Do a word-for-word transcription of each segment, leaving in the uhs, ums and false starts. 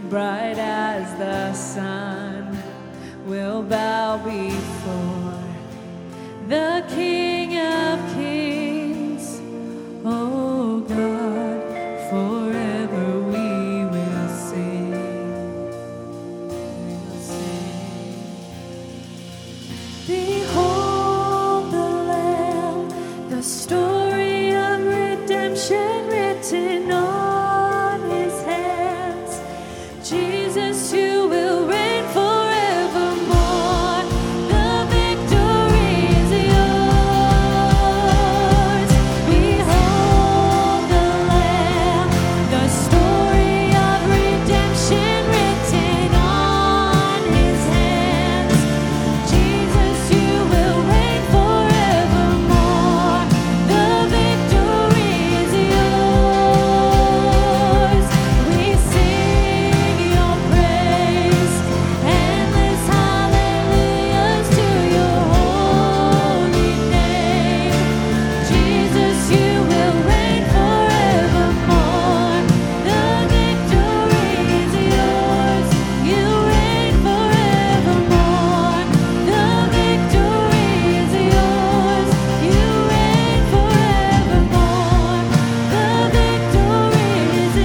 bright as the sun, will bow before the King of Kings. Oh God, forever we will sing. We will sing. Behold the Lamb, the story of redemption written on his hands. Jesus, you will reign forevermore. The victory is yours. Behold the Lamb, the story of redemption written on his hands. Jesus, you will reign forevermore. The victory is yours. We sing your praise, endless hallelujahs to your holy name. Jesus, you will reign forevermore. The victory is yours. You reign forevermore. The victory is yours. You reign forevermore. The victory is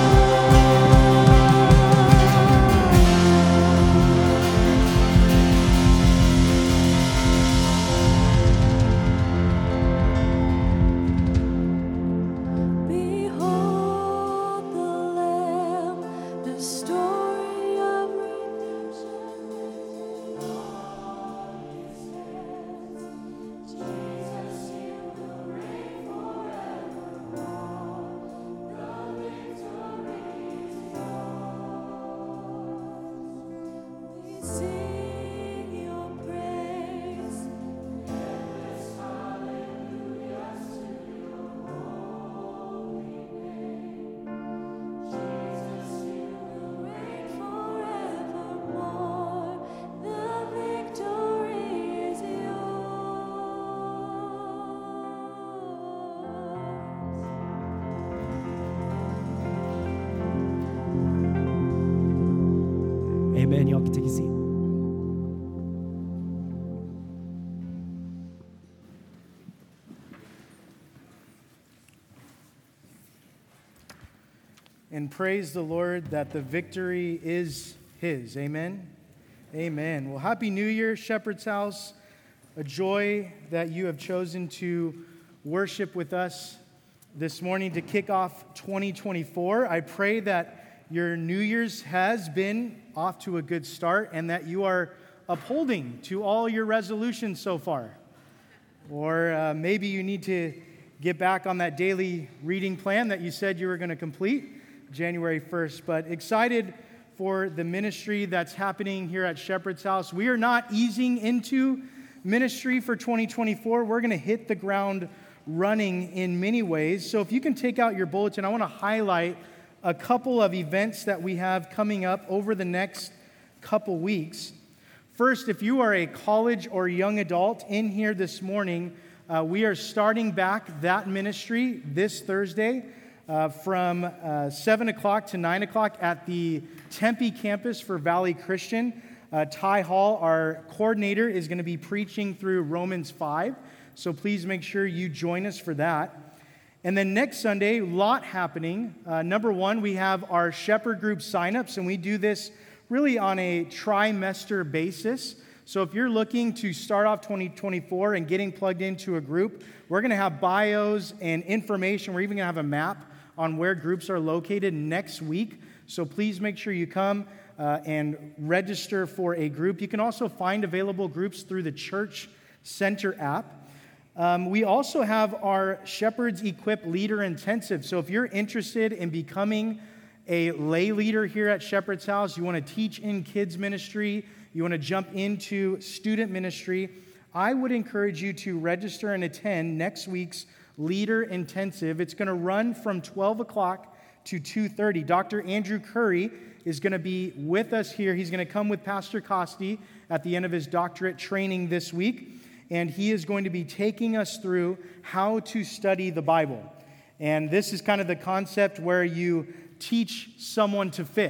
Behold the Lamb, the story of redemption written on his hands. Jesus, you will reign forevermore. The victory is yours. We sing your praise, endless hallelujahs to your holy name. Jesus, you will reign forevermore. The victory is yours. Amen. Y'all can take a seat. And praise the Lord that the victory is His. Amen. Amen. Well, Happy New Year, Shepherd's House. A joy that you have chosen to worship with us this morning to kick off twenty twenty-four. I pray that your New Year's has been off to a good start and that you are upholding to all your resolutions so far. Or uh, maybe you need to get back on that daily reading plan that you said you were going to complete January first. But excited for the ministry that's happening here at Shepherd's House. We are not easing into ministry for twenty twenty-four. We're going to hit the ground running in many ways. So if you can take out your bulletin, I want to highlight a couple of events that we have coming up over the next couple weeks. First, if you are a college or young adult in here this morning, uh, we are starting back that ministry this Thursday uh, from uh, seven o'clock to nine o'clock at the Tempe campus for Valley Christian. Uh, Ty Hall, our coordinator, is going to be preaching through Romans five, so please make sure you join us for that. And then next Sunday, a lot happening. Uh, number one, we have our Shepherd Group signups, and we do this really on a trimester basis. So if you're looking to start off twenty twenty-four and getting plugged into a group, we're going to have bios and information. We're even going to have a map on where groups are located next week. So please make sure you come uh, and register for a group. You can also find available groups through the Church Center app. Um, we also have our Shepherds Equip Leader Intensive. So if you're interested in becoming a lay leader here at Shepherd's House, you want to teach in kids ministry, you want to jump into student ministry, I would encourage you to register and attend next week's Leader Intensive. It's going to run from twelve o'clock to two thirty. Doctor Andrew Curry is going to be with us here. He's going to come with Pastor Costi at the end of his doctorate training this week. And he is going to be taking us through how to study the Bible. And this is kind of the concept where you teach someone to fish.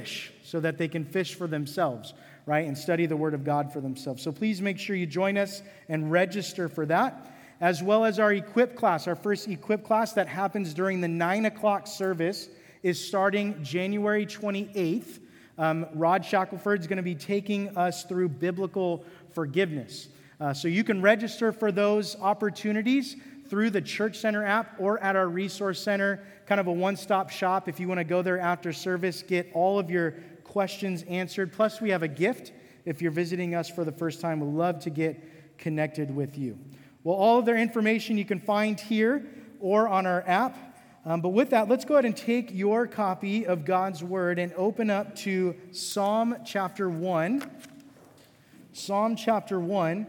so that they can fish for themselves, right, and study the Word of God for themselves. So please make sure you join us and register for that, as well as our Equip class. Our first Equip class that happens during the nine o'clock service is starting January twenty-eighth. Um, Rod Shackelford is going to be taking us through biblical forgiveness. Uh, so you can register for those opportunities through the Church Center app or at our Resource Center, kind of a one-stop shop. If you want to go there after service, get all of your questions answered. Plus, we have a gift. If you're visiting us for the first time, we'd love to get connected with you. Well, all of their information you can find here or on our app. Um, but with that, let's go ahead and take your copy of God's Word and open up to Psalm chapter one. Psalm chapter one.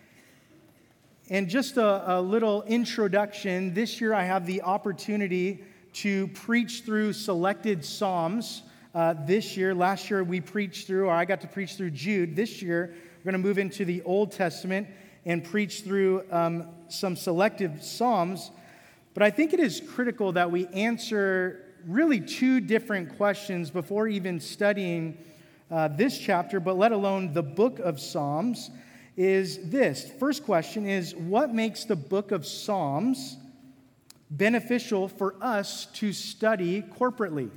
And just a, a little introduction. This year I have the opportunity to preach through selected Psalms. Uh, this year, last year we preached through, or I got to preach through Jude. This year we're going to move into the Old Testament and preach through um, some selective Psalms. But I think it is critical that we answer really two different questions before even studying uh, this chapter, but let alone the book of Psalms. Is this. First question is, what makes the book of Psalms beneficial for us to study corporately?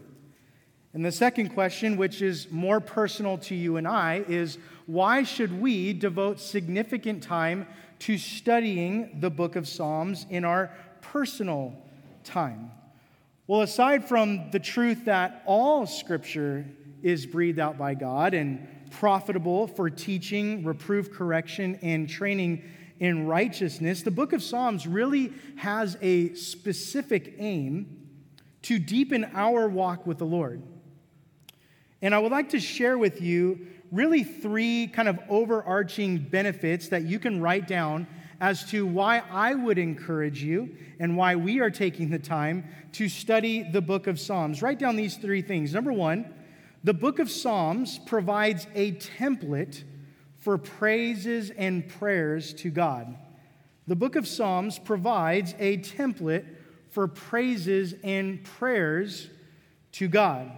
And the second question, which is more personal to you and I, is why should we devote significant time to studying the book of Psalms in our personal time? Well, aside from the truth that all Scripture is breathed out by God and profitable for teaching, reproof, correction, and training in righteousness, the book of Psalms really has a specific aim to deepen our walk with the Lord. And I would like to share with you really three kind of overarching benefits that you can write down as to why I would encourage you and why we are taking the time to study the book of Psalms. Write down these three things. Number one, the book of Psalms provides a template for praises and prayers to God. The book of Psalms provides a template for praises and prayers to God.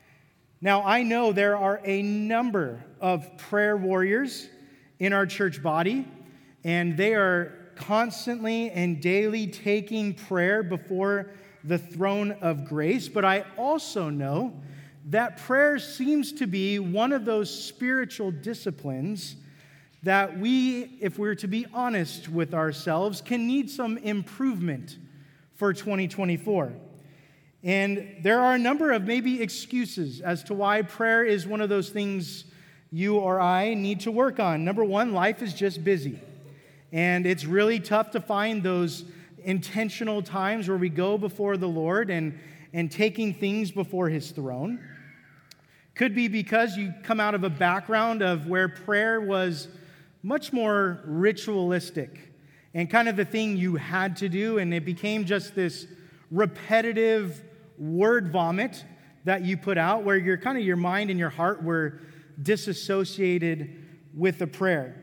Now, I know there are a number of prayer warriors in our church body, and they are constantly and daily taking prayer before the throne of grace. But I also know that prayer seems to be one of those spiritual disciplines that we, if we're to be honest with ourselves, can need some improvement for twenty twenty-four. And there are a number of maybe excuses as to why prayer is one of those things you or I need to work on. Number one, life is just busy. And it's really tough to find those intentional times where we go before the Lord and, and taking things before His throne. Could be because you come out of a background of where prayer was much more ritualistic and kind of the thing you had to do, and it became just this repetitive word vomit that you put out where your kind of your mind and your heart were disassociated with the prayer.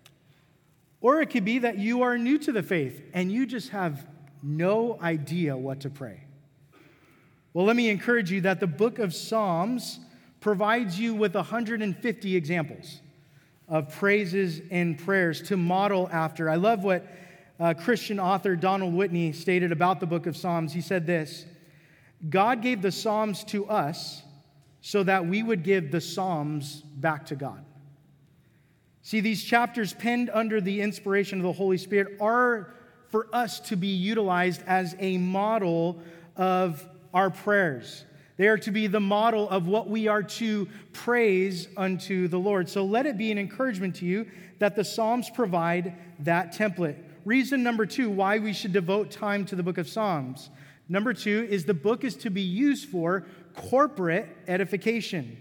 Or it could be that you are new to the faith and you just have no idea what to pray. Well, let me encourage you that the book of Psalms provides you with one hundred fifty examples of praises and prayers to model after. I love what uh, Christian author Donald Whitney stated about the book of Psalms. He said this: God gave the Psalms to us so that we would give the Psalms back to God. See, these chapters penned under the inspiration of the Holy Spirit are for us to be utilized as a model of our prayers. They are to be the model of what we are to praise unto the Lord. So let it be an encouragement to you that the Psalms provide that template. Reason number two why we should devote time to the book of Psalms. Number two is the book is to be used for corporate edification.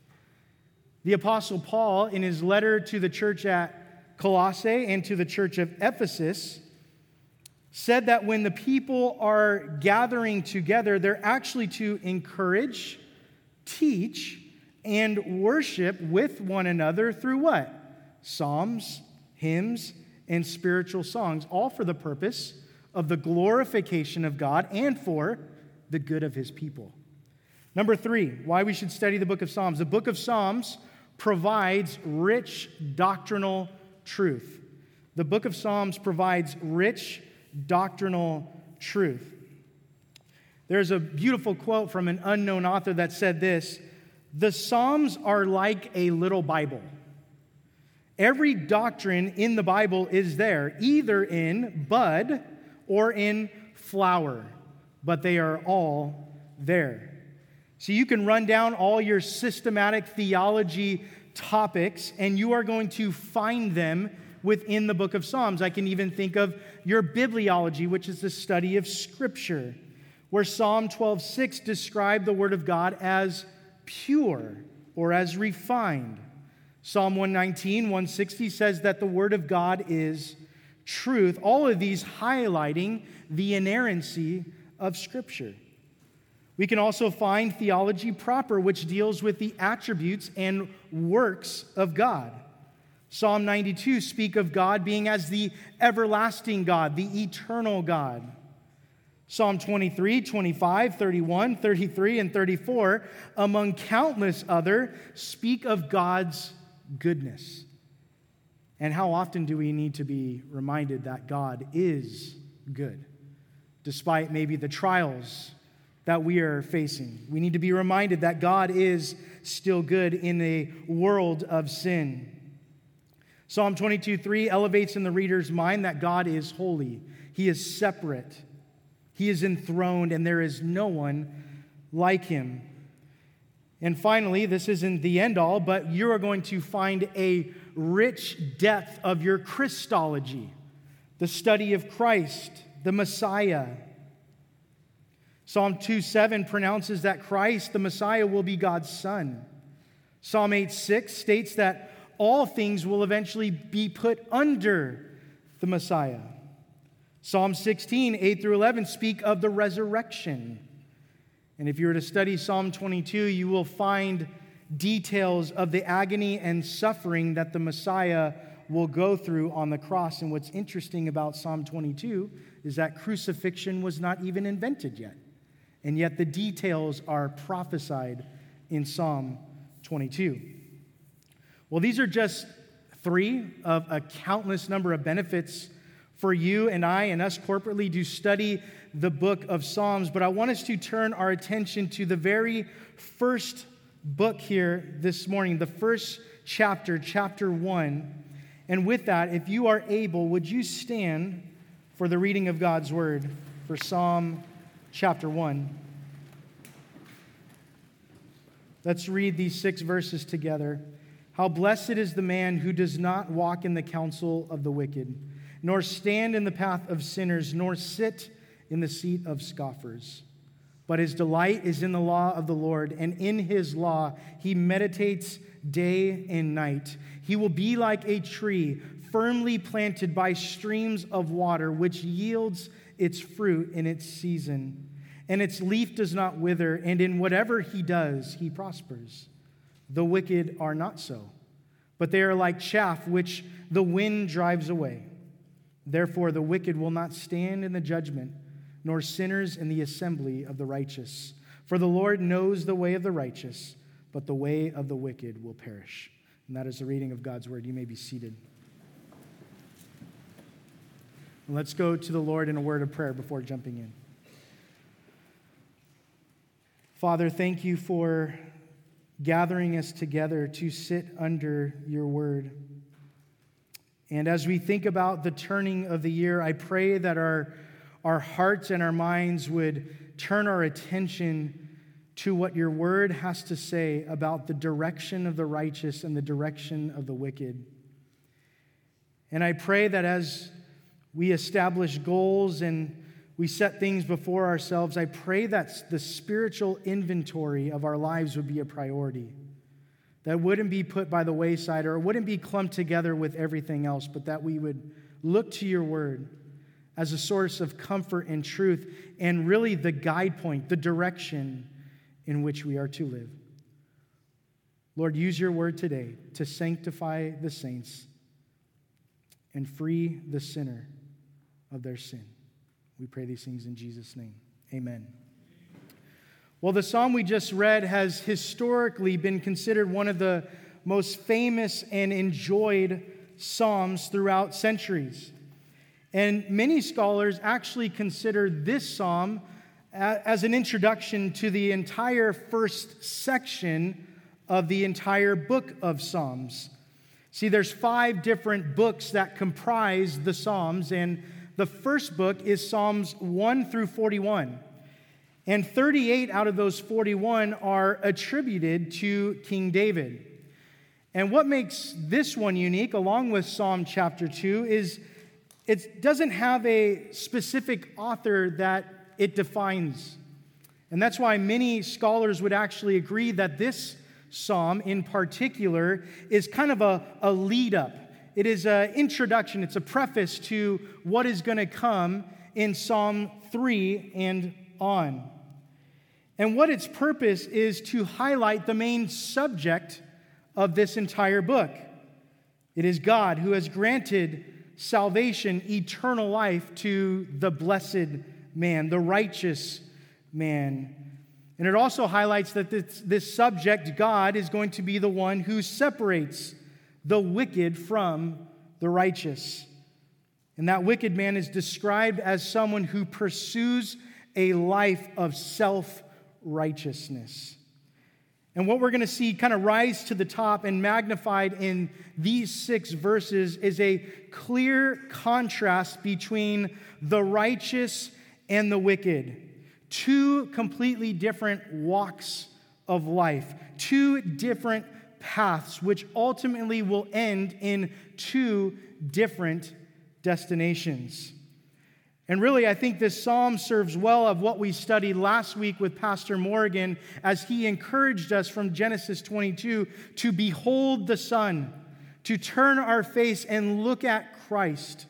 The Apostle Paul, in his letter to the church at Colossae and to the church of Ephesus, said that when the people are gathering together, they're actually to encourage, teach, and worship with one another through what? Psalms, hymns, and spiritual songs, all for the purpose of the glorification of God and for the good of His people. Number three, why we should study the book of Psalms. The book of Psalms provides rich doctrinal truth. The book of Psalms provides rich doctrinal truth. There's a beautiful quote from an unknown author that said this: "The Psalms are like a little Bible. Every doctrine in the Bible is there, either in bud or in flower, but they are all there." So you can run down all your systematic theology topics, and you are going to find them within the book of Psalms. I can even think of your bibliology, which is the study of Scripture, where Psalm twelve six described the Word of God as pure or as refined. Psalm one nineteen, one sixty says that the Word of God is truth. All of these highlighting the inerrancy of Scripture. We can also find theology proper, which deals with the attributes and works of God. Psalm ninety-two speaks of God being as the everlasting God, the eternal God. Psalm twenty-three, twenty-five, thirty-one, thirty-three, and thirty-four, among countless other, speak of God's goodness. And how often do we need to be reminded that God is good, despite maybe the trials that we are facing? We need to be reminded that God is still good in a world of sin. Psalm twenty-two three elevates in the reader's mind that God is holy. He is separate. He is enthroned, and there is no one like him. And finally, this isn't the end all, but you are going to find a rich depth of your Christology, the study of Christ, the Messiah. Psalm two seven pronounces that Christ, the Messiah, will be God's Son. Psalm eight six states that all things will eventually be put under the Messiah. Psalm sixteen, eight through eleven speak of the resurrection. And if you were to study Psalm twenty-two, you will find details of the agony and suffering that the Messiah will go through on the cross. And what's interesting about Psalm twenty-two is that crucifixion was not even invented yet. And yet the details are prophesied in Psalm twenty-two. Well, these are just three of a countless number of benefits for you and I and us corporately to study the book of Psalms. But I want us to turn our attention to the very first book here this morning, the first chapter, chapter one. And with that, if you are able, would you stand for the reading of God's word for Psalm chapter one? Let's read these six verses together. How blessed is the man who does not walk in the counsel of the wicked, nor stand in the path of sinners, nor sit in the seat of scoffers. But his delight is in the law of the Lord, and in his law he meditates day and night. He will be like a tree firmly planted by streams of water, which yields its fruit in its season, and its leaf does not wither, and in whatever he does, he prospers. The wicked are not so, but they are like chaff which the wind drives away. Therefore, the wicked will not stand in the judgment, nor sinners in the assembly of the righteous. For the Lord knows the way of the righteous, but the way of the wicked will perish. And that is the reading of God's word. You may be seated. And let's go to the Lord in a word of prayer before jumping in. Father, thank you for gathering us together to sit under your word. And as we think about the turning of the year, I pray that our, our hearts and our minds would turn our attention to what your word has to say about the direction of the righteous and the direction of the wicked. And I pray that as we establish goals and we set things before ourselves, I pray that the spiritual inventory of our lives would be a priority. That wouldn't be put by the wayside, or it wouldn't be clumped together with everything else, but that we would look to your word as a source of comfort and truth, and really the guide point, the direction in which we are to live. Lord, use your word today to sanctify the saints and free the sinner of their sin. We pray these things in Jesus' name. Amen. Well, the psalm we just read has historically been considered one of the most famous and enjoyed psalms throughout centuries. And many scholars actually consider this psalm as an introduction to the entire first section of the entire book of Psalms. See, there's five different books that comprise the Psalms, and the first book is Psalms one through forty-one. And thirty-eight out of those forty-one are attributed to King David. And what makes this one unique, along with Psalm chapter two, is it doesn't have a specific author that it defines. And that's why many scholars would actually agree that this psalm in particular is kind of a, a lead up. It is an introduction, it's a preface to what is going to come in Psalm three and on. And what its purpose is to highlight the main subject of this entire book. It is God who has granted salvation, eternal life to the blessed man, the righteous man. And it also highlights that this, this subject, God, is going to be the one who separates the wicked from the righteous. And that wicked man is described as someone who pursues a life of self-righteousness. And what we're going to see kind of rise to the top and magnified in these six verses is a clear contrast between the righteous and the wicked. Two completely different walks of life, two different paths, which ultimately will end in two different destinations. And really, I think this psalm serves well of what we studied last week with Pastor Morgan as he encouraged us from Genesis twenty-two to behold the Son, to turn our face and look at Christ.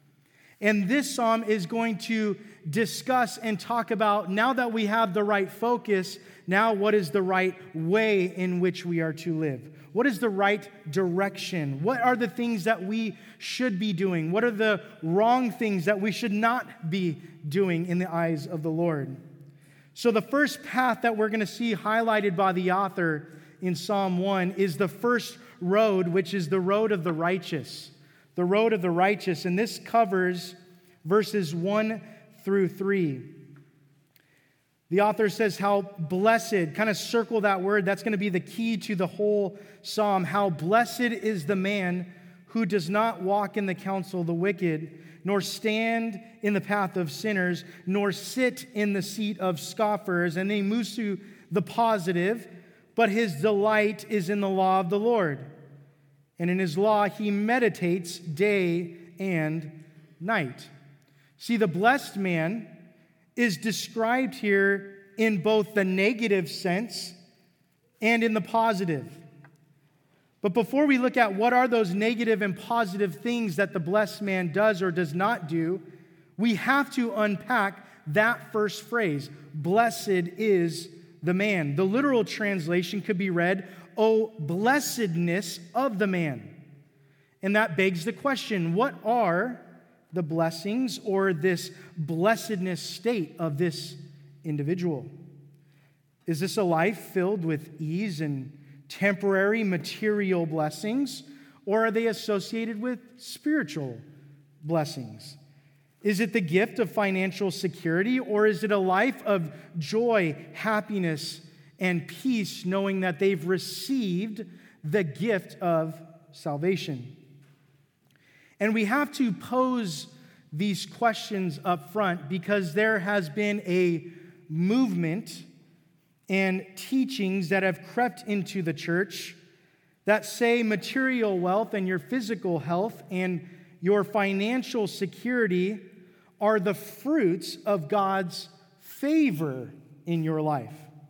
And this psalm is going to discuss and talk about, now that we have the right focus, now what is the right way in which we are to live? What is the right direction? What are the things that we should be doing? What are the wrong things that we should not be doing in the eyes of the Lord? So the first path that we're going to see highlighted by the author in Psalm one is the first road, which is the road of the righteous. The road of the righteous. And this covers verses one through three. The author says how blessed, kind of circle that word, that's going to be the key to the whole psalm. How blessed is the man who does not walk in the counsel of the wicked, nor stand in the path of sinners, nor sit in the seat of scoffers. And then he moves to the positive, but his delight is in the law of the Lord. And in his law he meditates day and night. See, the blessed man is described here in both the negative sense and in the positive. But before we look at what are those negative and positive things that the blessed man does or does not do, we have to unpack that first phrase, blessed is the man. The literal translation could be read, O blessedness of the man. And that begs the question, what are the blessings or this blessedness state of this individual? Is this a life filled with ease and temporary material blessings, or are they associated with spiritual blessings? Is it the gift of financial security, or is it a life of joy, happiness, and peace, knowing that they've received the gift of salvation? And we have to pose these questions up front because there has been a movement and teachings that have crept into the church that say material wealth and your physical health and your financial security are the fruits of God's favor in your life.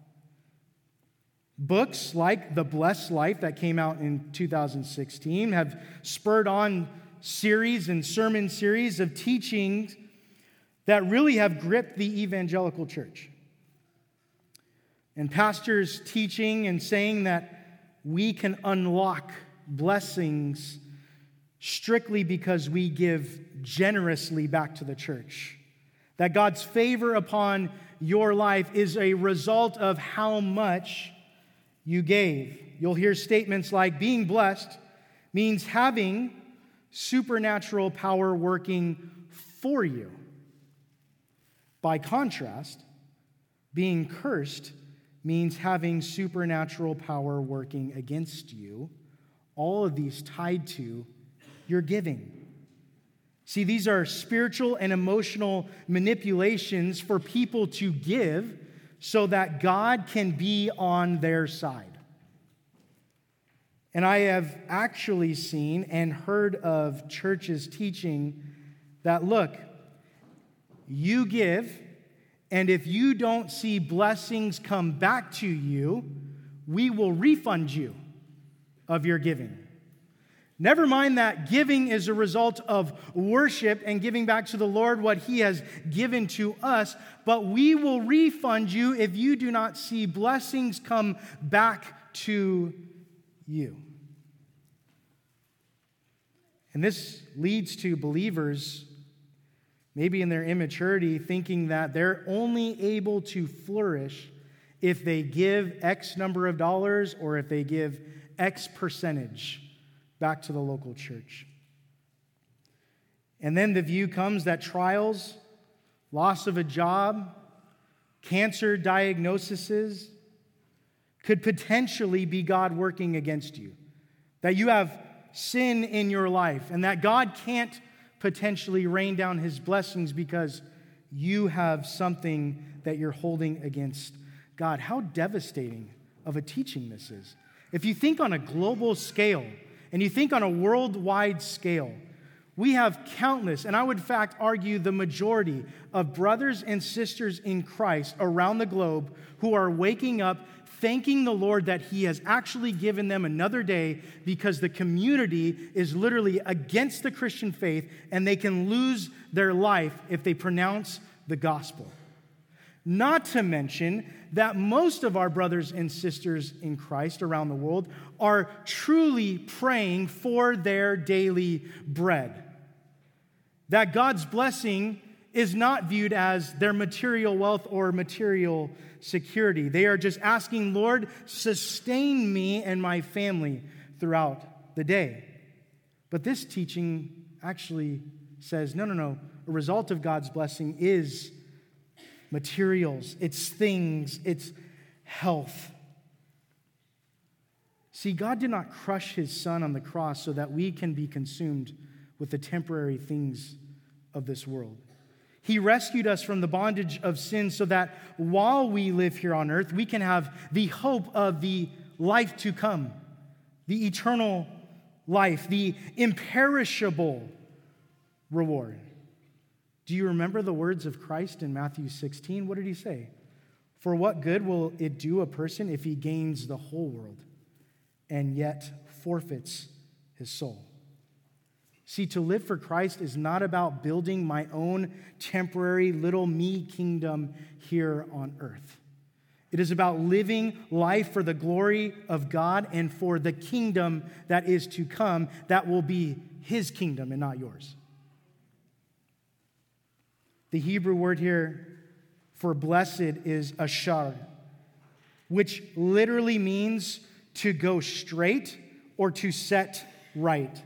Books like The Blessed Life that came out in two thousand sixteen have spurred on series and sermon series of teachings that really have gripped the evangelical church. And pastors teaching and saying that we can unlock blessings strictly because we give generously back to the church. That God's favor upon your life is a result of how much you gave. You'll hear statements like being blessed means having supernatural power working for you. By contrast, being cursed means having supernatural power working against you. All of these tied to your giving. See, these are spiritual and emotional manipulations for people to give so that God can be on their side. And I have actually seen and heard of churches teaching that, look, you give, and if you don't see blessings come back to you, we will refund you of your giving. Never mind that giving is a result of worship and giving back to the Lord what He has given to us, but we will refund you if you do not see blessings come back to you. And this leads to believers, maybe in their immaturity, thinking that they're only able to flourish if they give X number of dollars or if they give X percentage back to the local church. And then the view comes that trials, loss of a job, cancer diagnoses could potentially be God working against you. That you have sin in your life and that God can't potentially rain down His blessings because you have something that you're holding against God. How devastating of a teaching this is. If you think on a global scale, and you think on a worldwide scale, we have countless, and I would in fact argue the majority of brothers and sisters in Christ around the globe who are waking up thanking the Lord that He has actually given them another day because the community is literally against the Christian faith and they can lose their life if they pronounce the gospel. Not to mention that most of our brothers and sisters in Christ around the world are truly praying for their daily bread. That God's blessing is not viewed as their material wealth or material security. They are just asking, Lord, sustain me and my family throughout the day. But this teaching actually says, no, no, no. A result of God's blessing is materials, it's things, it's health. See, God did not crush His Son on the cross so that we can be consumed with the temporary things of this world. He rescued us from the bondage of sin so that while we live here on earth, we can have the hope of the life to come, the eternal life, the imperishable reward. Do you remember the words of Christ in Matthew sixteen? What did He say? For what good will it do a person if he gains the whole world and yet forfeits his soul? See, to live for Christ is not about building my own temporary little me kingdom here on earth. It is about living life for the glory of God and for the kingdom that is to come, that will be His kingdom and not yours. The Hebrew word here for blessed is ashar, which literally means to go straight or to set right.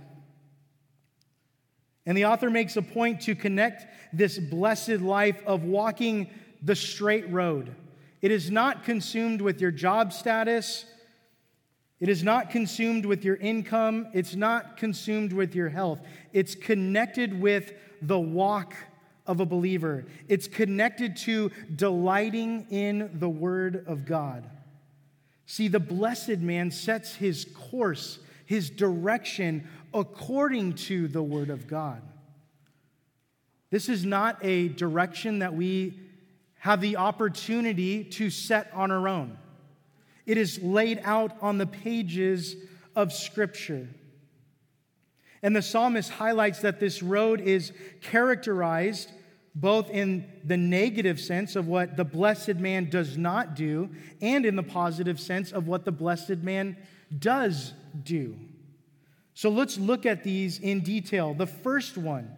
And the author makes a point to connect this blessed life of walking the straight road. It is not consumed with your job status. It is not consumed with your income. It's not consumed with your health. It's connected with the walk of a believer. It's connected to delighting in the Word of God. See, the blessed man sets his course, his direction according to the Word of God. This is not a direction that we have the opportunity to set on our own. It is laid out on the pages of Scripture. And the psalmist highlights that this road is characterized both in the negative sense of what the blessed man does not do and in the positive sense of what the blessed man does do. So let's look at these in detail. The first one,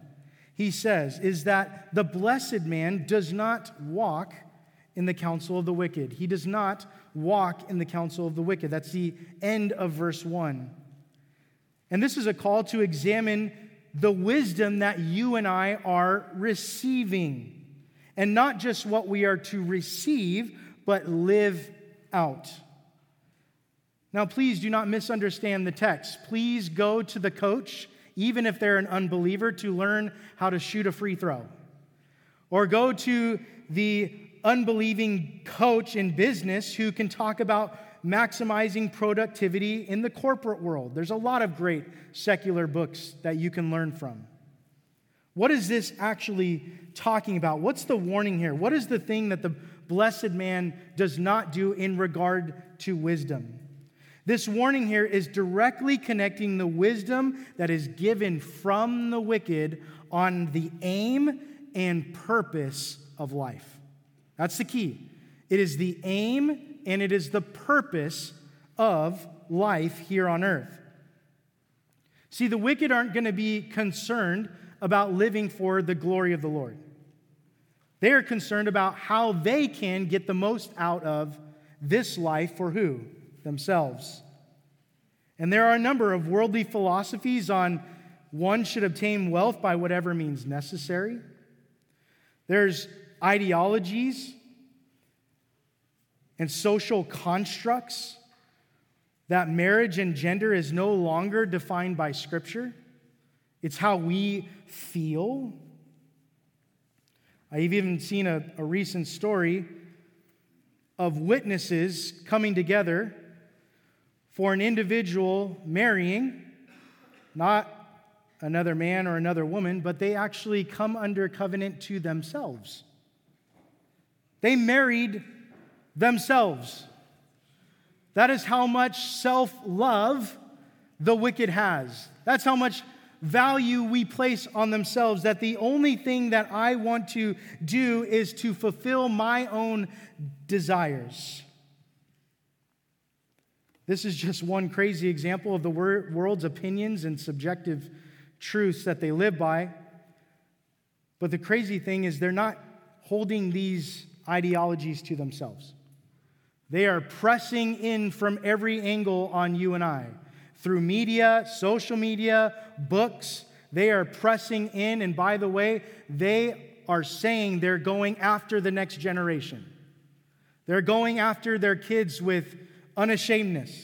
he says, is that the blessed man does not walk in the counsel of the wicked. He does not walk in the counsel of the wicked. That's the end of verse one. And this is a call to examine the wisdom that you and I are receiving. And not just what we are to receive, but live out. Now, please do not misunderstand the text. Please go to the coach, even if they're an unbeliever, to learn how to shoot a free throw. Or go to the unbelieving coach in business who can talk about maximizing productivity in the corporate world. There's a lot of great secular books that you can learn from. What is this actually talking about? What's the warning here? What is the thing that the blessed man does not do in regard to wisdom? This warning here is directly connecting the wisdom that is given from the wicked on the aim and purpose of life. That's the key. It is the aim and it is the purpose of life here on earth. See, the wicked aren't going to be concerned about living for the glory of the Lord. They are concerned about how they can get the most out of this life for who? Themselves. And there are a number of worldly philosophies on one should obtain wealth by whatever means necessary. There's ideologies and social constructs that marriage and gender is no longer defined by Scripture. It's how we feel. I've even seen a, a recent story of witnesses coming together for an individual marrying, not another man or another woman, but they actually come under covenant to themselves. They married themselves. That is how much self-love the wicked has. That's how much value we place on themselves, that the only thing that I want to do is to fulfill my own desires. This is just one crazy example of the wor- world's opinions and subjective truths that they live by. But the crazy thing is they're not holding these ideologies to themselves. They are pressing in from every angle on you and I. Through media, social media, books, they are pressing in. And by the way, they are saying they're going after the next generation. They're going after their kids with unashamedness.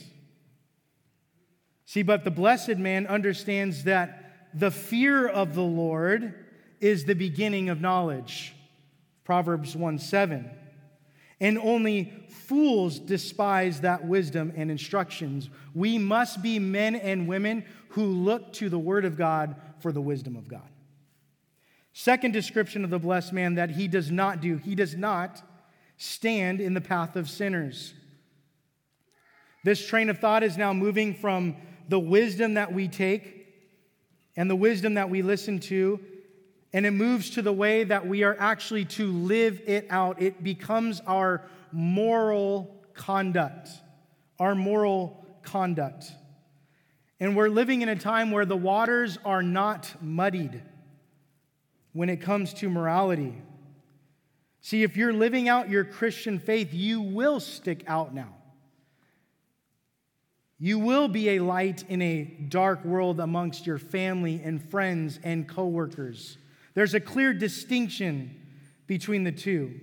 See, but the blessed man understands that the fear of the Lord is the beginning of knowledge. Proverbs one seven. And only fools despise that wisdom and instructions. We must be men and women who look to the Word of God for the wisdom of God. Second description of the blessed man that he does not do. He does not stand in the path of sinners. This train of thought is now moving from the wisdom that we take and the wisdom that we listen to, and it moves to the way that we are actually to live it out. It becomes our moral conduct, our moral conduct. And we're living in a time where the waters are not muddied when it comes to morality. See, if you're living out your Christian faith, you will stick out now. You will be a light in a dark world amongst your family and friends and coworkers. There's a clear distinction between the two.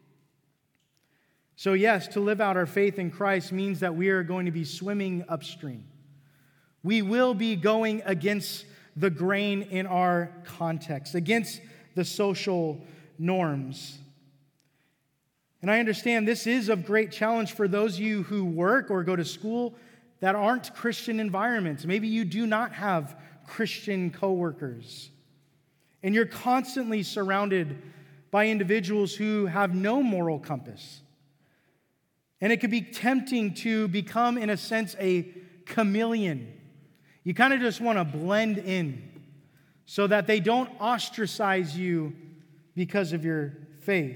So yes, to live out our faith in Christ means that we are going to be swimming upstream. We will be going against the grain in our context, against the social norms. And I understand this is of great challenge for those of you who work or go to school that aren't Christian environments. Maybe you do not have Christian coworkers. And you're constantly surrounded by individuals who have no moral compass. And it could be tempting to become, in a sense, a chameleon. You kind of just want to blend in so that they don't ostracize you because of your faith.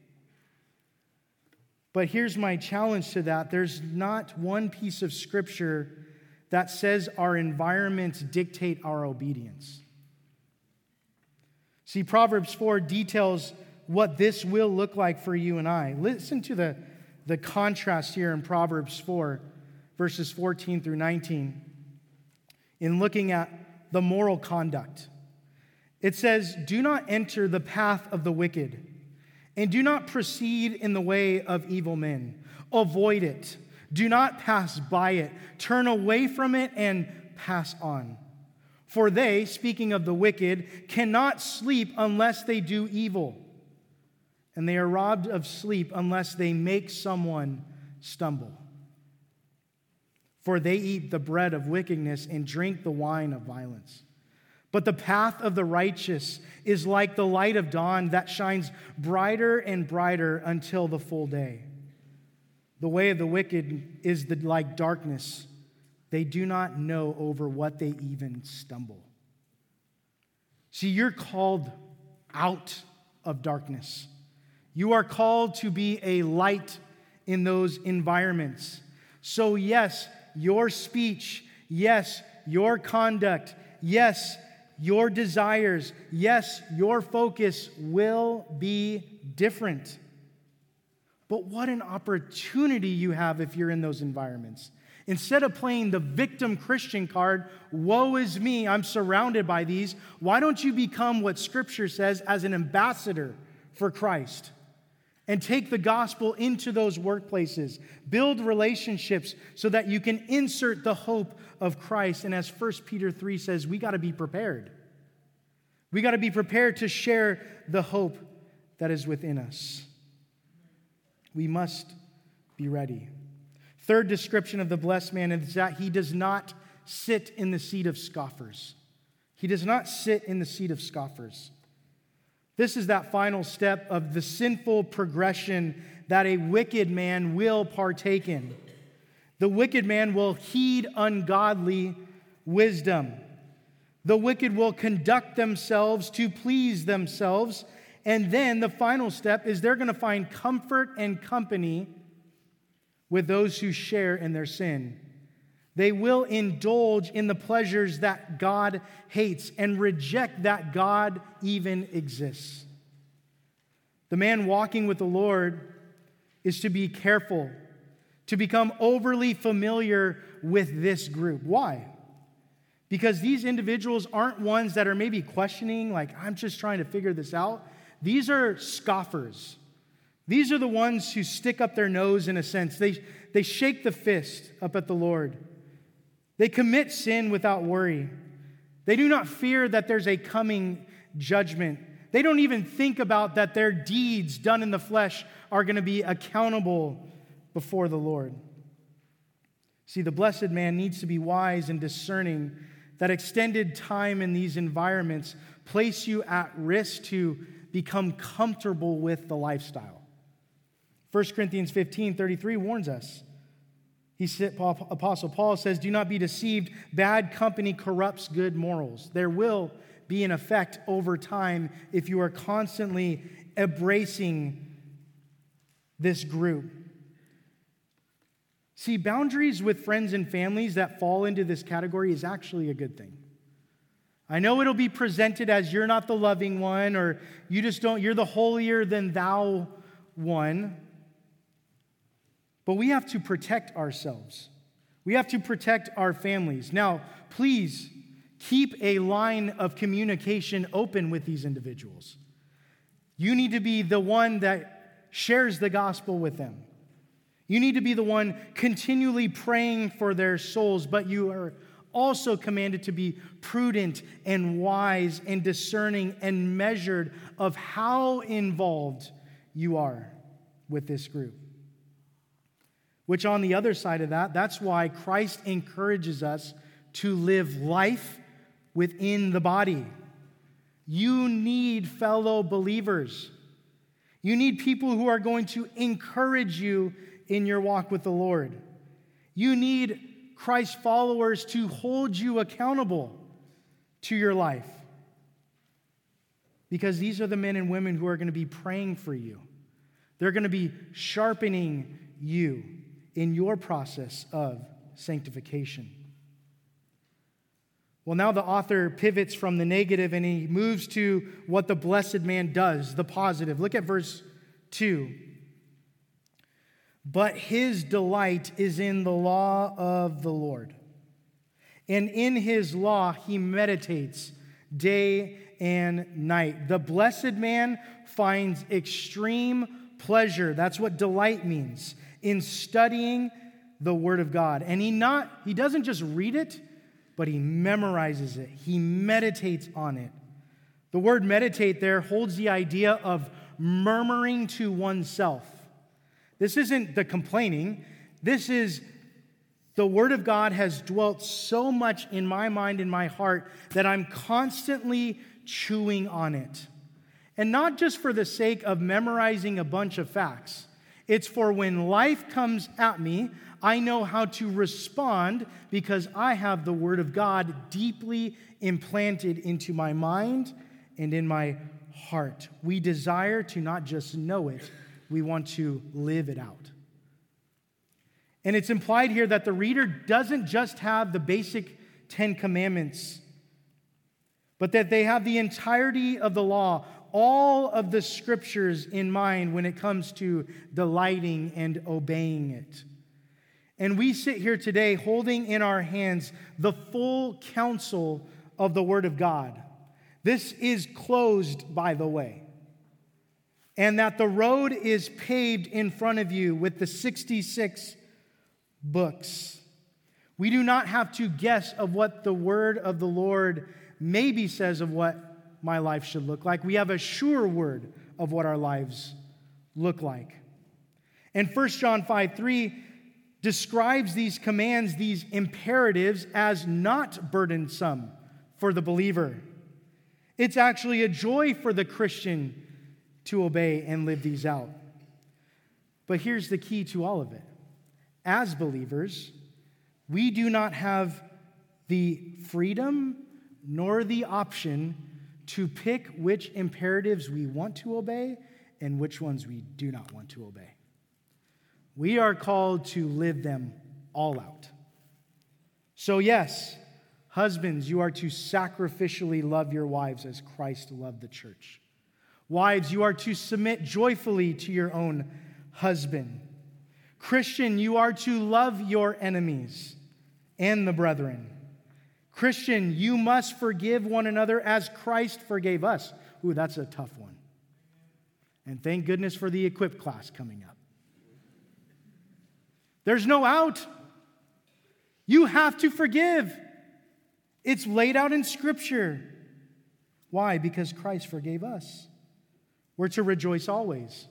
But here's my challenge to that. There's not one piece of Scripture that says our environments dictate our obedience. See, Proverbs four details what this will look like for you and I. Listen to the, the contrast here in Proverbs four, verses fourteen through nineteen, in looking at the moral conduct. It says, "Do not enter the path of the wicked, and do not proceed in the way of evil men. Avoid it. Do not pass by it. Turn away from it and pass on. For they," speaking of the wicked, "cannot sleep unless they do evil, and they are robbed of sleep unless they make someone stumble. For they eat the bread of wickedness and drink the wine of violence. But the path of the righteous is like the light of dawn that shines brighter and brighter until the full day. The way of the wicked is the, like darkness. They do not know over what they even stumble." See, you're called out of darkness. You are called to be a light in those environments. So yes, your speech, yes, your conduct, yes, your desires, yes, your focus will be different. But what an opportunity you have if you're in those environments. Instead of playing the victim Christian card, woe is me, I'm surrounded by these, why don't you become what Scripture says as an ambassador for Christ? And take the gospel into those workplaces. Build relationships so that you can insert the hope of Christ. And as First Peter three says, we got to be prepared. We got to be prepared to share the hope that is within us. We must be ready. Third description of the blessed man is that he does not sit in the seat of scoffers. He does not sit in the seat of scoffers. This is that final step of the sinful progression that a wicked man will partake in. The wicked man will heed ungodly wisdom. The wicked will conduct themselves to please themselves. And then the final step is they're going to find comfort and company with those who share in their sin. They will indulge in the pleasures that God hates and reject that God even exists. The man walking with the Lord is to be careful, to become overly familiar with this group. Why? Because these individuals aren't ones that are maybe questioning, like, I'm just trying to figure this out. These are scoffers. These are the ones who stick up their nose in a sense. They, they shake the fist up at the Lord. They commit sin without worry. They do not fear that there's a coming judgment. They don't even think about that their deeds done in the flesh are going to be accountable before the Lord. See, the blessed man needs to be wise and discerning that extended time in these environments place you at risk to become comfortable with the lifestyle. First Corinthians fifteen thirty-three warns us. He said, Apostle Paul says, "Do not be deceived. Bad company corrupts good morals." There will be an effect over time if you are constantly embracing this group. See, boundaries with friends and families that fall into this category is actually a good thing. I know it'll be presented as you're not the loving one, or you just don't, you're the holier than thou one. But we have to protect ourselves. We have to protect our families. Now, please keep a line of communication open with these individuals. You need to be the one that shares the gospel with them. You need to be the one continually praying for their souls, but you are also commanded to be prudent and wise and discerning and measured of how involved you are with this group. Which on the other side of that, that's why Christ encourages us to live life within the body. You need fellow believers. You need people who are going to encourage you in your walk with the Lord. You need Christ followers to hold you accountable to your life. Because these are the men and women who are going to be praying for you. They're going to be sharpening you in your process of sanctification. Well, now the author pivots from the negative and he moves to what the blessed man does, the positive. Look at verse two. But his delight is in the law of the Lord, and in his law he meditates day and night. The blessed man finds extreme pleasure. That's what delight means, in studying the Word of God. And he not he doesn't just read it, but he memorizes it. He meditates on it. The word meditate there holds the idea of murmuring to oneself. This isn't the complaining. This is the Word of God has dwelt so much in my mind and my heart that I'm constantly chewing on it. And not just for the sake of memorizing a bunch of facts. It's for when life comes at me, I know how to respond because I have the Word of God deeply implanted into my mind and in my heart. We desire to not just know it, we want to live it out. And it's implied here that the reader doesn't just have the basic Ten Commandments, but that they have the entirety of the law, all of the scriptures in mind when it comes to delighting and obeying it. And we sit here today holding in our hands the full counsel of the Word of God. This is closed, by the way. And that the road is paved in front of you with the sixty-six books. We do not have to guess of what the Word of the Lord maybe says of what my life should look like. We have a sure word of what our lives look like. And First John five three describes these commands, these imperatives, as not burdensome for the believer. It's actually a joy for the Christian to obey and live these out. But here's the key to all of it. As believers, we do not have the freedom nor the option to pick which imperatives we want to obey and which ones we do not want to obey. We are called to live them all out. So yes, husbands, you are to sacrificially love your wives as Christ loved the church. Wives, you are to submit joyfully to your own husband. Christian, you are to love your enemies and the brethren. Christian, you must forgive one another as Christ forgave us. Ooh, that's a tough one. And thank goodness for the Equip class coming up. There's no out. You have to forgive. It's laid out in Scripture. Why? Because Christ forgave us. We're to rejoice always.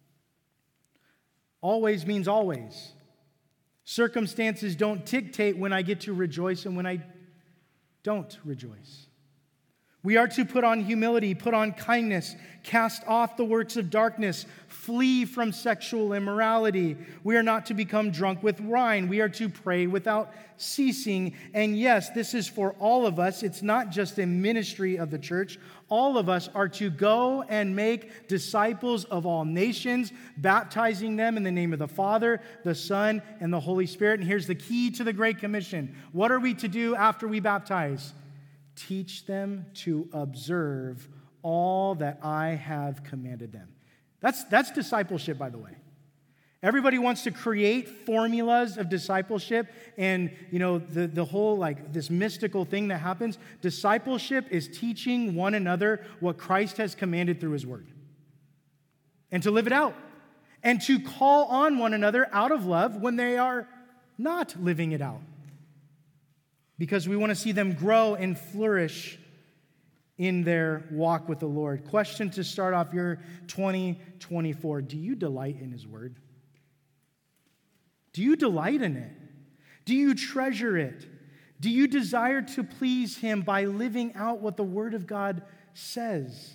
Always means always. Circumstances don't dictate when I get to rejoice and when I don't rejoice. We are to put on humility, put on kindness, cast off the works of darkness, flee from sexual immorality. We are not to become drunk with wine. We are to pray without ceasing. And yes, this is for all of us. It's not just a ministry of the church. All of us are to go and make disciples of all nations, baptizing them in the name of the Father, the Son, and the Holy Spirit. And here's the key to the Great Commission. What are we to do after we baptize? Teach them to observe all that I have commanded them. That's, that's discipleship, by the way. Everybody wants to create formulas of discipleship and, you know, the, the whole, like, this mystical thing that happens. Discipleship is teaching one another what Christ has commanded through His Word. And to live it out. And to call on one another out of love when they are not living it out. Because we want to see them grow and flourish in their walk with the Lord. Question to start off your twenty twenty-four. Do you delight in His Word? Do you delight in it? Do you treasure it? Do you desire to please Him by living out what the Word of God says?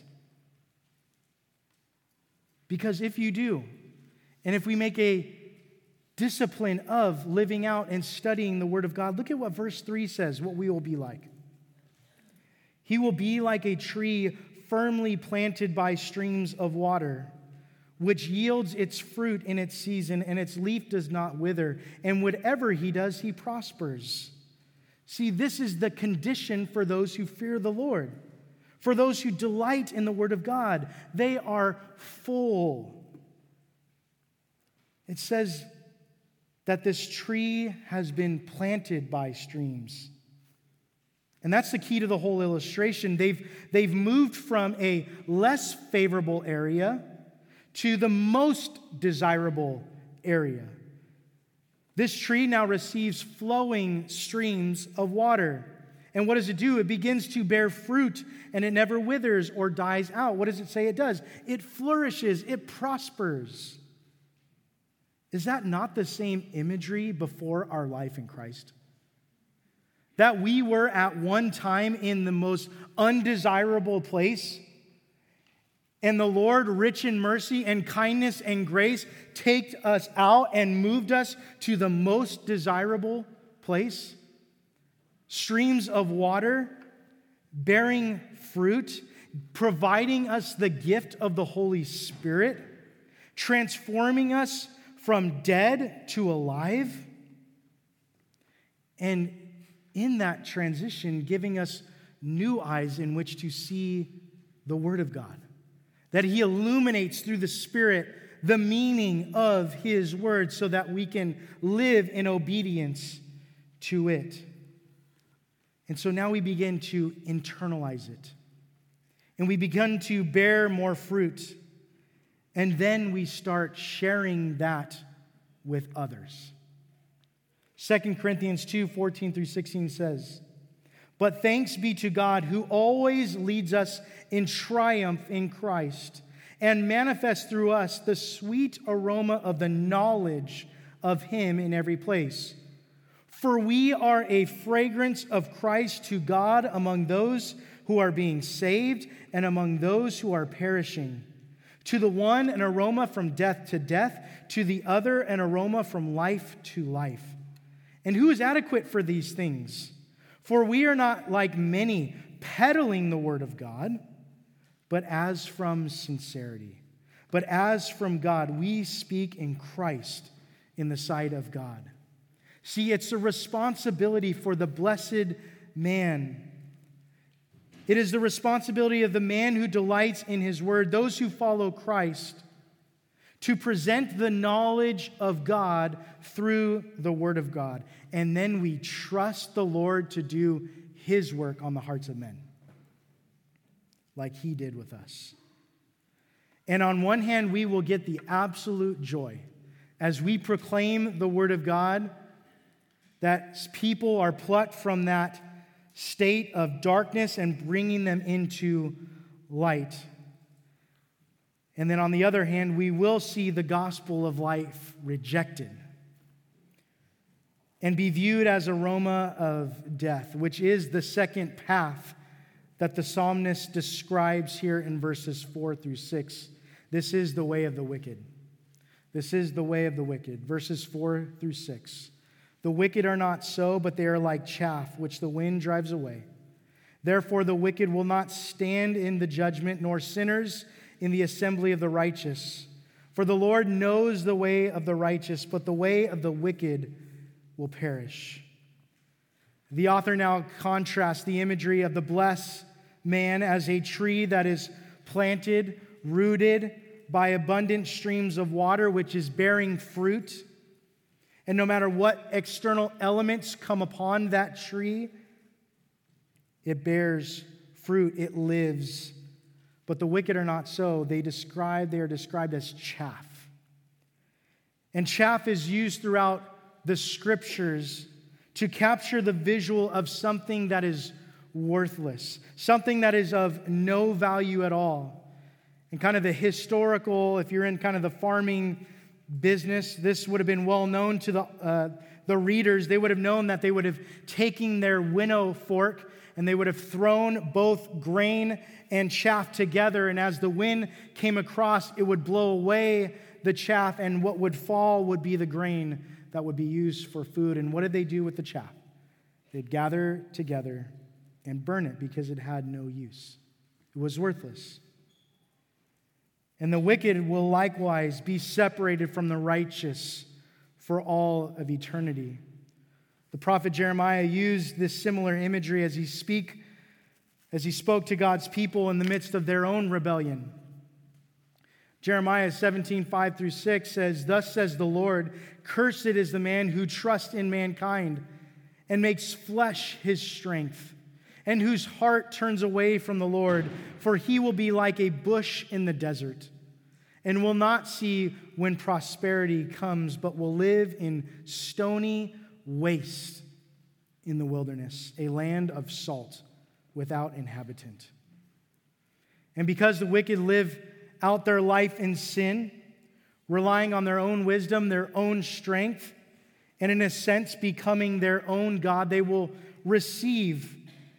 Because if you do, and if we make a discipline of living out and studying the Word of God, look at what verse three says, what we will be like. He will be like a tree firmly planted by streams of water, which yields its fruit in its season, and its leaf does not wither. And whatever he does, he prospers. See, this is the condition for those who fear the Lord. For those who delight in the word of God, they are full. It says that this tree has been planted by streams. And that's the key to the whole illustration. They've, they've moved from a less favorable area to the most desirable area. This tree now receives flowing streams of water. And what does it do? It begins to bear fruit, and it never withers or dies out. What does it say it does? It flourishes, it prospers. Is that not the same imagery before our life in Christ? That we were at one time in the most undesirable place, and the Lord, rich in mercy and kindness and grace, take us out and moved us to the most desirable place. Streams of water, bearing fruit, providing us the gift of the Holy Spirit, transforming us from dead to alive, and in that transition, giving us new eyes in which to see the Word of God. That He illuminates through the Spirit the meaning of His Word so that we can live in obedience to it. And so now we begin to internalize it. And we begin to bear more fruit. And then we start sharing that with others. Second Corinthians two, fourteen through sixteen says, "But thanks be to God who always leads us in triumph in Christ and manifests through us the sweet aroma of the knowledge of Him in every place. For we are a fragrance of Christ to God among those who are being saved and among those who are perishing. To the one, an aroma from death to death, to the other, an aroma from life to life. And who is adequate for these things? For we are not like many peddling the word of God, but as from sincerity. But as from God, we speak in Christ in the sight of God." See, it's a responsibility for the blessed man. It is the responsibility of the man who delights in his word, those who follow Christ, to present the knowledge of God through the word of God. And then we trust the Lord to do His work on the hearts of men, like He did with us. And on one hand, we will get the absolute joy as we proclaim the word of God, that people are plucked from that state of darkness and bringing them into light. And then on the other hand, we will see the gospel of life rejected and be viewed as aroma of death, which is the second path that the psalmist describes here in verses four through six. This is the way of the wicked. This is the way of the wicked. Verses four through six. "The wicked are not so, but they are like chaff, which the wind drives away. Therefore the wicked will not stand in the judgment, nor sinners in the assembly of the righteous. For the Lord knows the way of the righteous, but the way of the wicked will perish." The author now contrasts the imagery of the blessed man as a tree that is planted, rooted by abundant streams of water, which is bearing fruit. And no matter what external elements come upon that tree, it bears fruit, it lives. But the wicked are not so. They describe, they are described as chaff. And chaff is used throughout the scriptures to capture the visual of something that is worthless, something that is of no value at all. And kind of the historical, if you're in kind of the farming business, this would have been well known to the uh, the readers. They would have known that they would have taken their winnow fork and they would have thrown both grain and chaff together, and as the wind came across, it would blow away the chaff, and what would fall would be the grain that would be used for food. And what did they do with the chaff? They'd gather together and burn it because it had no use. It was worthless. And the wicked will likewise be separated from the righteous for all of eternity. The prophet Jeremiah used this similar imagery as he speak, as he spoke to God's people in the midst of their own rebellion. Jeremiah seventeen, five through six says, "Thus says the Lord, cursed is the man who trusts in mankind and makes flesh his strength, and whose heart turns away from the Lord, for he will be like a bush in the desert, and will not see when prosperity comes, but will live in stony waste in the wilderness, a land of salt without inhabitant." And because the wicked live out their life in sin, relying on their own wisdom, their own strength, and in a sense becoming their own God, they will receive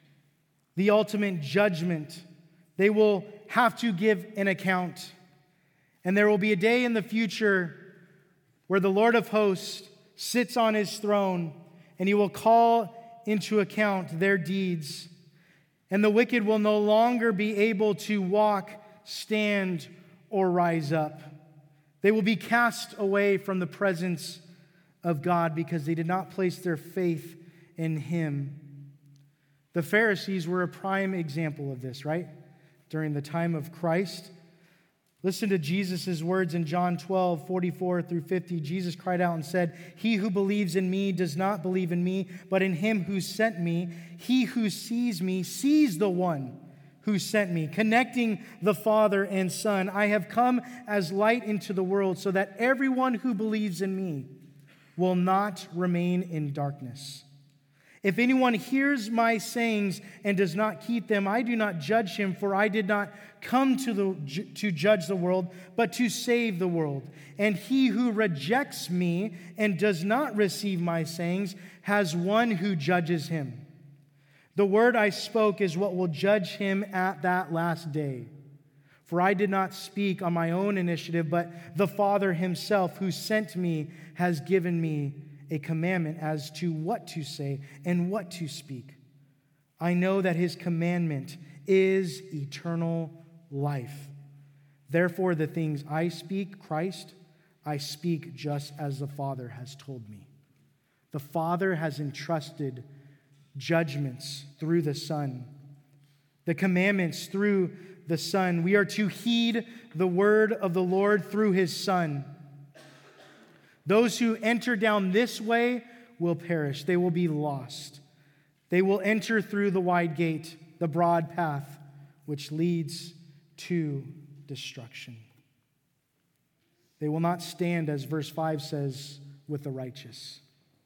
the ultimate judgment. They will have to give an account. And there will be a day in the future where the Lord of hosts sits on his throne, and he will call into account their deeds. And the wicked will no longer be able to walk, stand, or rise up. They will be cast away from the presence of God because they did not place their faith in him. The Pharisees were a prime example of this, right? During the time of Christ. Listen to Jesus' words in John twelve, forty-four through fifty. Jesus cried out and said, "He who believes in me does not believe in me, but in him who sent me. He who sees me sees the one who sent me." Connecting the Father and Son, "I have come as light into the world so that everyone who believes in me will not remain in darkness. If anyone hears my sayings and does not keep them, I do not judge him, for I did not come to, the, to judge the world, but to save the world. And he who rejects me and does not receive my sayings has one who judges him. The word I spoke is what will judge him at that last day. For I did not speak on my own initiative, but the Father himself who sent me has given me a commandment as to what to say and what to speak. I know that his commandment is eternal life. Therefore, the things I speak, Christ, I speak just as the Father has told me." The Father has entrusted judgments through the Son, the commandments through the Son. We are to heed the word of the Lord through his Son. Those who enter down this way will perish. They will be lost. They will enter through the wide gate, the broad path, which leads to destruction. They will not stand, as verse five says, with the righteous.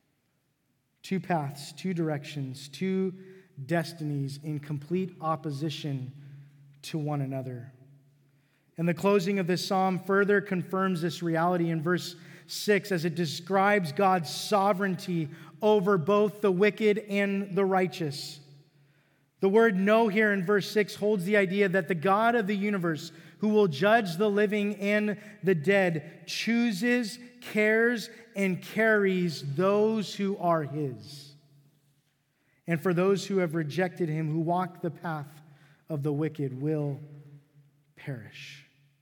Two paths, two directions, two destinies in complete opposition to one another. And the closing of this psalm further confirms this reality in verse six as it describes God's sovereignty over both the wicked and the righteous. The word "know" here in verse six holds the idea that the God of the universe, who will judge the living and the dead, chooses, cares, and carries those who are his. And for those who have rejected him, who walk the path of the wicked, will perish.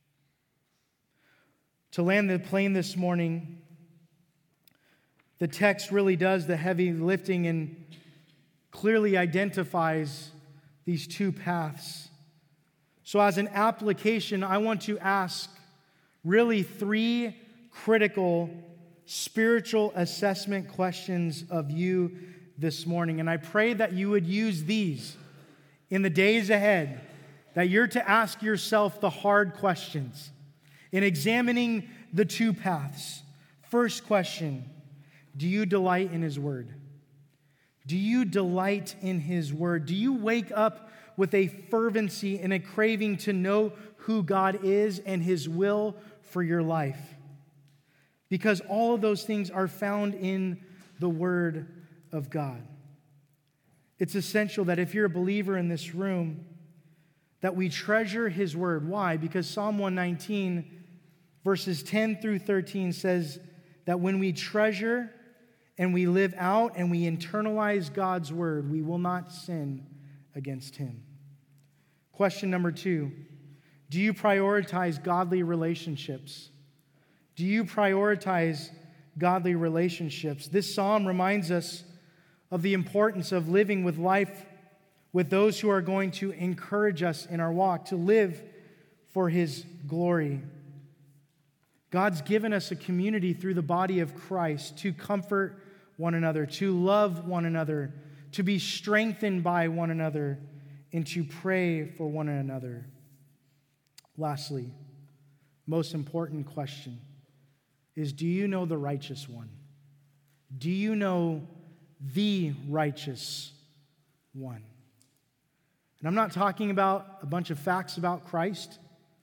To land the plane this morning, the text really does the heavy lifting and clearly identifies these two paths. So as an application, I want to ask really three critical spiritual assessment questions of you this morning. And I pray that you would use these in the days ahead, that you're to ask yourself the hard questions in examining the two paths. First question, do you delight in his word? Do you delight in his word? Do you wake up with a fervency and a craving to know who God is and his will for your life? Because all of those things are found in the word of God. It's essential that if you're a believer in this room, that we treasure his word. Why? Because Psalm one nineteen verses ten through thirteen says that when we treasure and we live out and we internalize God's word, we will not sin against him. Question number two, do you prioritize godly relationships? Do you prioritize godly relationships? This psalm reminds us of the importance of living with life with those who are going to encourage us in our walk, to live for His glory. God's given us a community through the body of Christ to comfort one another, to love one another, to be strengthened by one another, and to pray for one another. Lastly, most important question is, do you know the righteous one? Do you know the righteous one? And I'm not talking about a bunch of facts about Christ.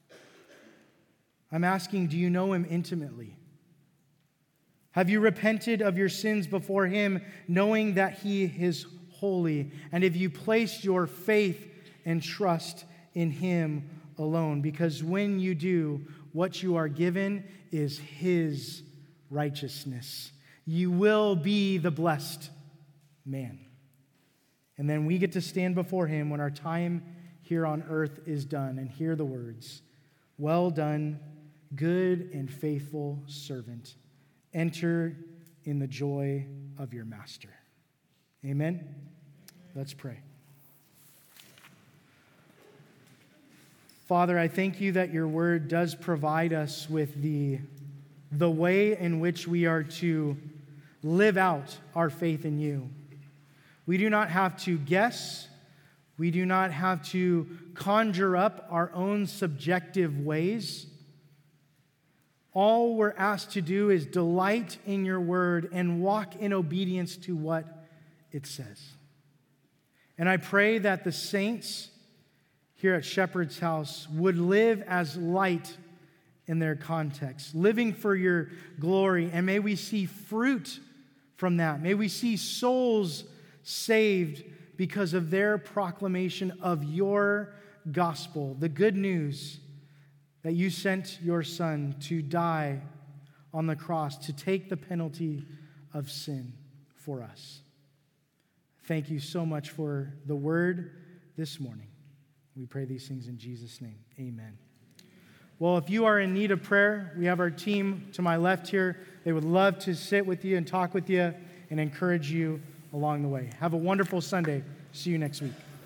I'm asking, do you know Him intimately? Have you repented of your sins before Him, knowing that He is holy? And have you placed your faith and trust in Him alone? Because when you do, what you are given is His righteousness. You will be the blessed man. And then we get to stand before Him when our time here on earth is done and hear the words, "Well done, good and faithful servant. Enter in the joy of your master." Amen? Let's pray. Father, I thank you that your word does provide us with the, the way in which we are to live out our faith in you. We do not have to guess. We do not have to conjure up our own subjective ways. All we're asked to do is delight in your word and walk in obedience to what it says. And I pray that the saints here at Shepherd's House would live as light in their context, living for your glory. And may we see fruit from that. May we see souls saved because of their proclamation of your gospel, the good news that you sent your Son to die on the cross to take the penalty of sin for us. Thank you so much for the word this morning. We pray these things in Jesus' name. Amen. Well, if you are in need of prayer, we have our team to my left here. They would love to sit with you and talk with you and encourage you along the way. Have a wonderful Sunday. See you next week.